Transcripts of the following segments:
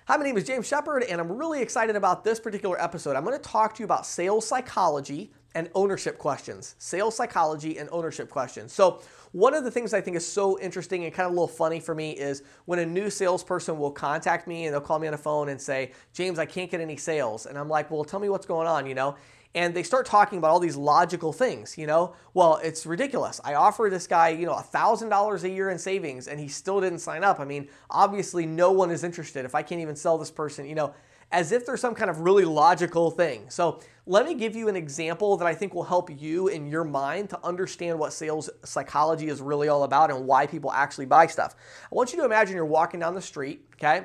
Hi, my name is James Shepard, and I'm really excited about this particular episode. I'm going to talk to you about sales psychology and ownership questions. Sales psychology and ownership questions. So one of the things I think is so interesting and kind of a little funny for me is when a new salesperson will contact me and they'll call me on the phone and say, James, I can't get any sales. And I'm like, well, tell me what's going on, And they start talking about all these logical things, Well, it's ridiculous. I offer this guy, $1,000 a year in savings and he still didn't sign up. I mean, obviously no one is interested if I can't even sell this person, as if there's some kind of really logical thing. So let me give you an example that I think will help you in your mind to understand what sales psychology is really all about and why people actually buy stuff. I want you to imagine you're walking down the street, okay?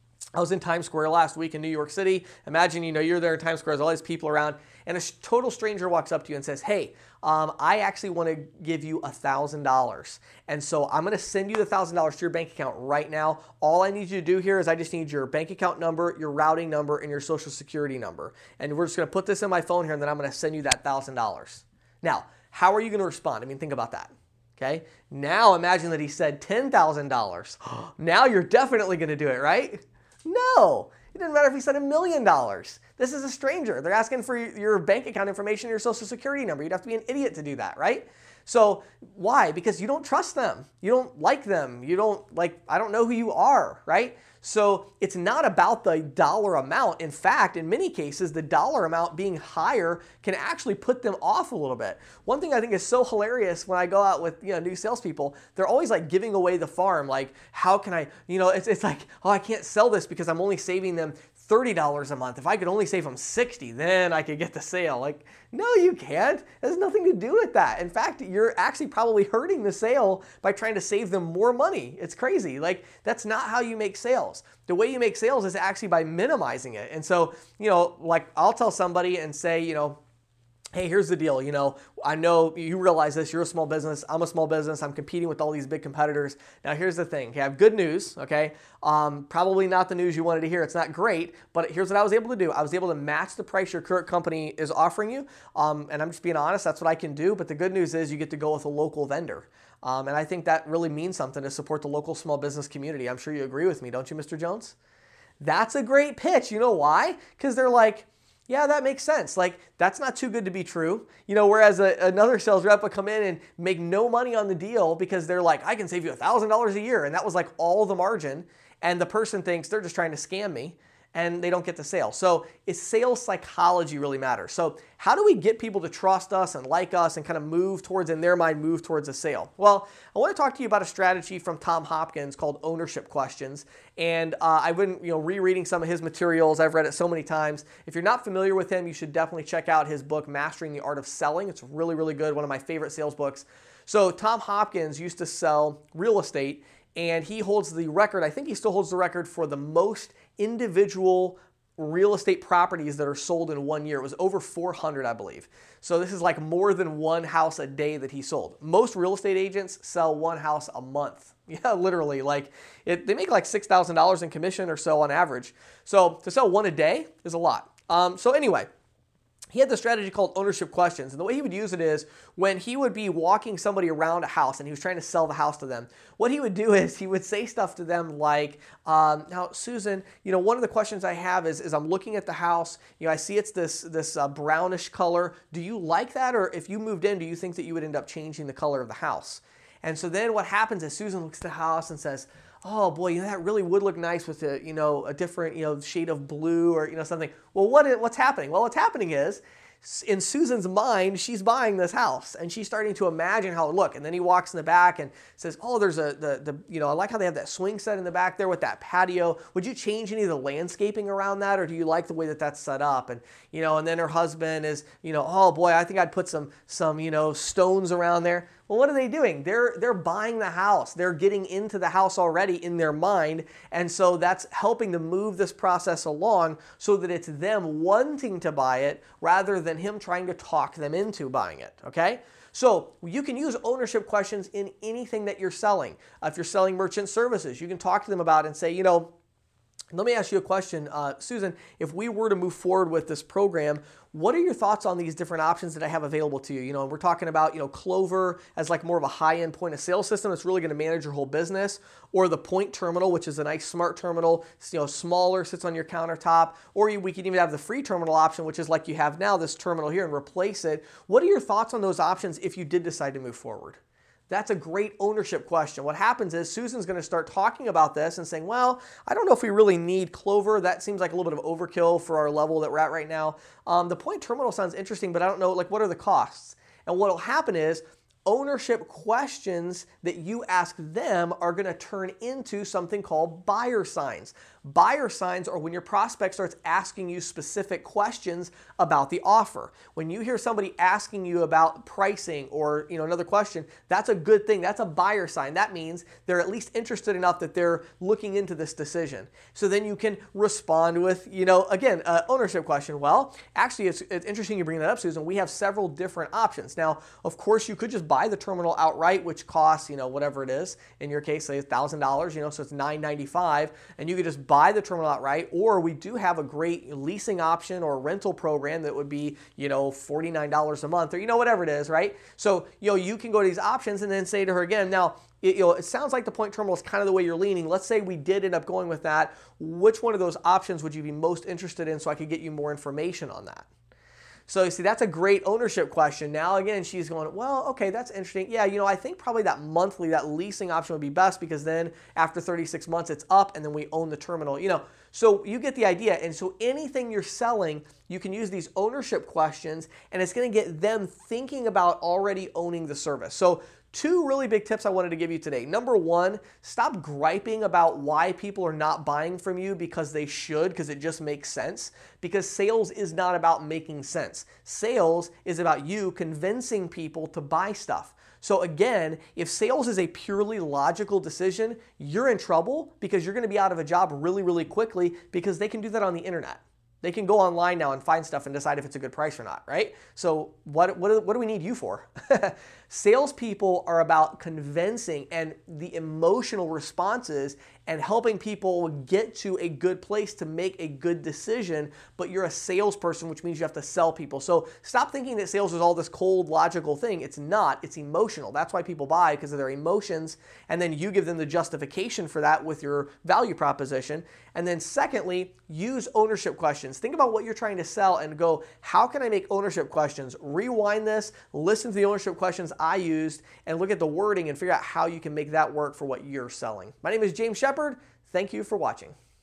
I was in Times Square last week in New York City. Imagine, you're there in Times Square, there's all these people around, and a total stranger walks up to you and says, hey, I actually want to give you $1,000. And so I'm going to send you the $1,000 to your bank account right now. All I need you to do here is I just need your bank account number, your routing number, and your social security number. And we're just going to put this in my phone here, and then I'm going to send you that $1,000. Now, how are you going to respond? I mean, think about that. Okay. Now imagine that he said $10,000. Now you're definitely going to do it, right? No, it doesn't matter if he said $1 million. This is a stranger. They're asking for your bank account information, your social security number. You'd have to be an idiot to do that, right? So why? Because you don't trust them. You don't like them. I don't know who you are, right? So it's not about the dollar amount. In fact, in many cases, the dollar amount being higher can actually put them off a little bit. One thing I think is so hilarious when I go out with new salespeople, they're always like giving away the farm. Like, how can I, it's like, oh, I can't sell this because I'm only saving them $30 a month. If I could only save them $60, then I could get the sale. Like, no, you can't. It has nothing to do with that. In fact, you're actually probably hurting the sale by trying to save them more money. It's crazy. Like, that's not how you make sales. The way you make sales is actually by minimizing it. And so, I'll tell somebody and say, hey, here's the deal. I know you realize this. You're a small business. I'm a small business. I'm competing with all these big competitors. Now, here's the thing. Okay, I have good news. Okay, probably not the news you wanted to hear. It's not great, but here's what I was able to do. I was able to match the price your current company is offering you, and I'm just being honest. That's what I can do. But the good news is you get to go with a local vendor, and I think that really means something to support the local small business community. I'm sure you agree with me, don't you, Mr. Jones? That's a great pitch. You know why? Because they're like, yeah, that makes sense. Like, that's not too good to be true. Whereas another sales rep would come in and make no money on the deal because they're like, I can save you $1,000 a year. And that was like all the margin. And the person thinks they're just trying to scam me and they don't get the sale. So it's sales psychology really matters. So how do we get people to trust us and like us and kind of move towards a sale? Well, I want to talk to you about a strategy from Tom Hopkins called ownership questions. And I've been rereading some of his materials. I've read it so many times. If you're not familiar with him, you should definitely check out his book, Mastering the Art of Selling. It's really, really good. One of my favorite sales books. So Tom Hopkins used to sell real estate, and he holds the record. I think he still holds the record for the most individual real estate properties that are sold in 1 year. It was over 400, I believe. So this is like more than one house a day that he sold. Most real estate agents sell one house a month. Yeah, literally. They make like $6,000 in commission or so on average. So to sell one a day is a lot. So anyway, he had the strategy called ownership questions. And the way he would use it is when he would be walking somebody around a house and he was trying to sell the house to them, what he would do is he would say stuff to them like, now, Susan, one of the questions I have is I'm looking at the house. I see it's this brownish color. Do you like that? Or if you moved in, do you think that you would end up changing the color of the house? And so then what happens is Susan looks at the house and says, oh boy, that really would look nice with a different shade of blue or something. Well, what's happening? Well, what's happening is in Susan's mind, she's buying this house and she's starting to imagine how it would look. And then he walks in the back and says, oh, there's I like how they have that swing set in the back there with that patio. Would you change any of the landscaping around that? Or do you like the way that that's set up? And, and then her husband is, oh boy, I think I'd put some stones around there. Well, what are they doing? They're buying the house. They're getting into the house already in their mind. And so that's helping to move this process along so that it's them wanting to buy it rather than him trying to talk them into buying it, okay? So you can use ownership questions in anything that you're selling. If you're selling merchant services, you can talk to them about it and say, Let me ask you a question, Susan. If we were to move forward with this program, what are your thoughts on these different options that I have available to you? You know, we're talking about, Clover as like more of a high-end point of sale system that's really going to manage your whole business, or the Point Terminal, which is a nice smart terminal, smaller, sits on your countertop, or we can even have the free terminal option, which is like you have now, this terminal here, and replace it. What are your thoughts on those options if you did decide to move forward? That's a great ownership question. What happens is Susan's going to start talking about this and saying, well, I don't know if we really need Clover. That seems like a little bit of overkill for our level that we're at right now. The Point Terminal sounds interesting, but I don't know, like, what are the costs? And what will happen is ownership questions that you ask them are going to turn into something called buyer signs. Buyer signs are when your prospect starts asking you specific questions about the offer. When you hear somebody asking you about pricing or another question, that's a good thing. That's a buyer sign. That means they're at least interested enough that they're looking into this decision. So then you can respond with, again, ownership question. Well, actually, it's interesting you bring that up, Susan. We have several different options. Now, of course, you could just buy the terminal outright, which costs, whatever it is. In your case, say $1,000, so it's $995, and you could just buy the terminal outright. Or we do have a great leasing option or rental program that would be, $49 a month, or whatever it is, right? So you can go to these options and then say to her again, now, it sounds like the Point Terminal is kind of the way you're leaning. Let's say we did end up going with that. Which one of those options would you be most interested in so I could get you more information on that? So you see, that's a great ownership question. Now, again, she's going, well, okay, that's interesting. Yeah, I think probably that leasing option would be best, because then after 36 months, it's up and then we own the terminal, So you get the idea. And so anything you're selling, you can use these ownership questions, and it's going to get them thinking about already owning the service. So two really big tips I wanted to give you today. Number one, stop griping about why people are not buying from you because they should, because it just makes sense. Because sales is not about making sense. Sales is about you convincing people to buy stuff. So again, if sales is a purely logical decision, you're in trouble, because you're going to be out of a job really, really quickly, because they can do that on the internet. They can go online now and find stuff and decide if it's a good price or not, right? So what do we need you for? Salespeople are about convincing and the emotional responses and helping people get to a good place to make a good decision, but you're a salesperson, which means you have to sell people. So stop thinking that sales is all this cold, logical thing. It's not. It's emotional. That's why people buy, because of their emotions, and then you give them the justification for that with your value proposition. And then secondly, use ownership questions. Think about what you're trying to sell and go, how can I make ownership questions? Rewind this, listen to the ownership questions I used, and look at the wording and figure out how you can make that work for what you're selling. My name is James Shepard. Thank you for watching.